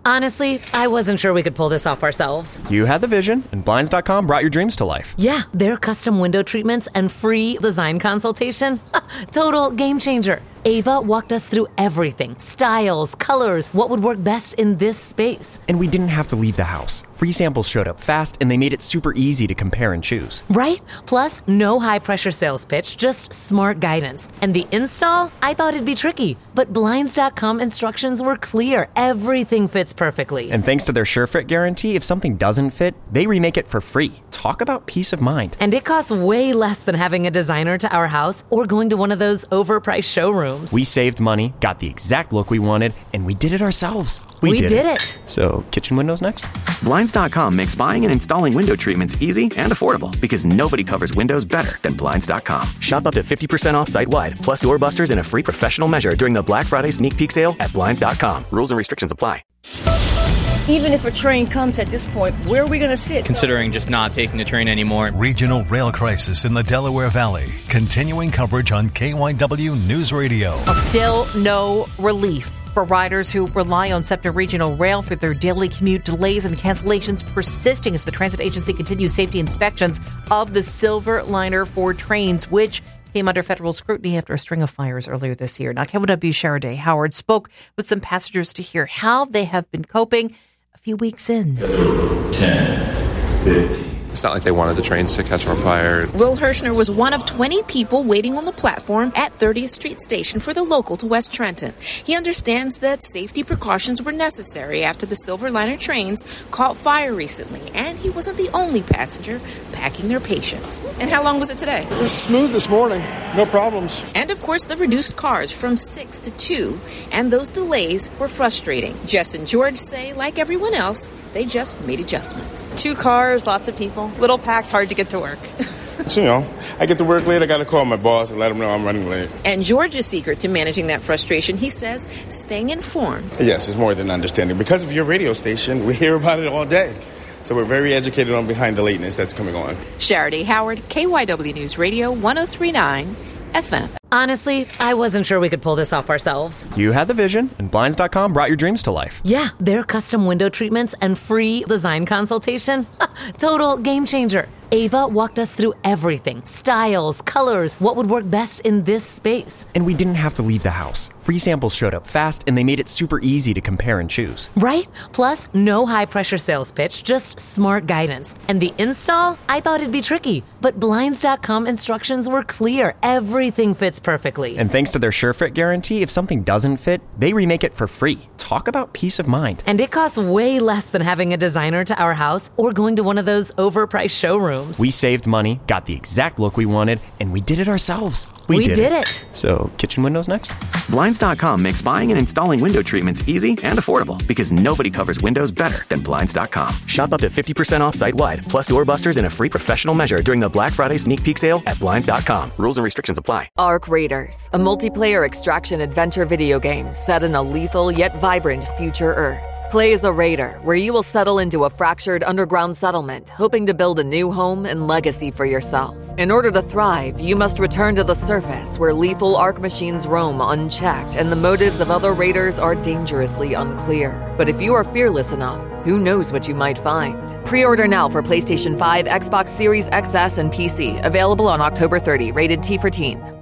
Honestly, I wasn't sure we could pull this off ourselves. You had the vision, and Blinds.com brought your dreams to life. Yeah, their custom window treatments and free design consultation. Total game changer. Ava walked us through everything. Styles, colors, what would work best in this space. And we didn't have to leave the house. Free samples showed up fast, and they made it super easy to compare and choose. Right? Plus, no high-pressure sales pitch, just smart guidance. And the install? I thought it'd be tricky, but Blinds.com instructions were clear. Everything fits perfectly. And thanks to their SureFit guarantee, if something doesn't fit, they remake it for free. Talk about peace of mind. And it costs way less than having a designer to our house or going to one of those overpriced showrooms. We saved money, got the exact look we wanted, and we did it ourselves. We did it. So, kitchen windows next? Blinds.com makes buying and installing window treatments easy and affordable because nobody covers windows better than Blinds.com. Shop up to 50% off site-wide, plus doorbusters and a free professional measure during the Black Friday sneak peek sale at Blinds.com. Rules and restrictions apply. Even if a train comes at this point, where are we going to sit? Considering just not taking the train anymore. Regional rail crisis in the Delaware Valley. Continuing coverage on KYW News Radio. Still no relief for riders who rely on SEPTA Regional Rail for their daily commute. Delays and cancellations persisting as the transit agency continues safety inspections of the Silverliner 4 trains, which came under federal scrutiny after a string of fires earlier this year. Now, KYW Sheriday Howard spoke with some passengers to hear how they have been coping a few weeks in. 10, 15. It's not like they wanted the trains to catch on fire. Will Hirschner was one of 20 people waiting on the platform at 30th Street Station for the local to West Trenton. He understands that safety precautions were necessary after the Silverliner trains caught fire recently, and he wasn't the only passenger packing their patience. And how long was it today? It was smooth this morning. No problems. And of course, the reduced cars from 6 to 2, and those delays were frustrating. Jess and George say, like everyone else, they just made adjustments. 2 cars, lots of people. Little packed, hard to get to work. So, I get to work late, I got to call my boss and let him know I'm running late. And George's secret to managing that frustration, he says, staying informed. Yes, it's more than understanding. Because of your radio station, we hear about it all day. So we're very educated on behind the lateness that's coming on. Sheriday Howard, KYW News Radio, 103.9 FM. Honestly, I wasn't sure we could pull this off ourselves. You had the vision, and Blinds.com brought your dreams to life. Yeah, their custom window treatments and free design consultation. Total game changer. Ava walked us through everything. Styles, colors, what would work best in this space. And we didn't have to leave the house. Free samples showed up fast, and they made it super easy to compare and choose. Right? Plus, no high-pressure sales pitch, just smart guidance. And the install? I thought it'd be tricky, but Blinds.com instructions were clear. Everything fits perfectly. And thanks to their SureFit guarantee, if something doesn't fit, they remake it for free. Talk about peace of mind. And it costs way less than having a designer to our house or going to one of those overpriced showrooms. We saved money, got the exact look we wanted, and we did it ourselves. We did it. So, kitchen windows next? Blinds.com makes buying and installing window treatments easy and affordable because nobody covers windows better than Blinds.com. Shop up to 50% off site-wide, plus doorbusters and a free professional measure during the Black Friday sneak peek sale at Blinds.com. Rules and restrictions apply. Arc Raiders, a multiplayer extraction adventure video game set in a lethal yet vibrant future Earth. Play as a raider, where you will settle into a fractured underground settlement, hoping to build a new home and legacy for yourself. In order to thrive, you must return to the surface, where lethal Arc machines roam unchecked, and the motives of other raiders are dangerously unclear. But if you are fearless enough, who knows what you might find? Pre-order now for PlayStation 5, Xbox Series XS, and PC. Available on October 30. Rated T for Teen.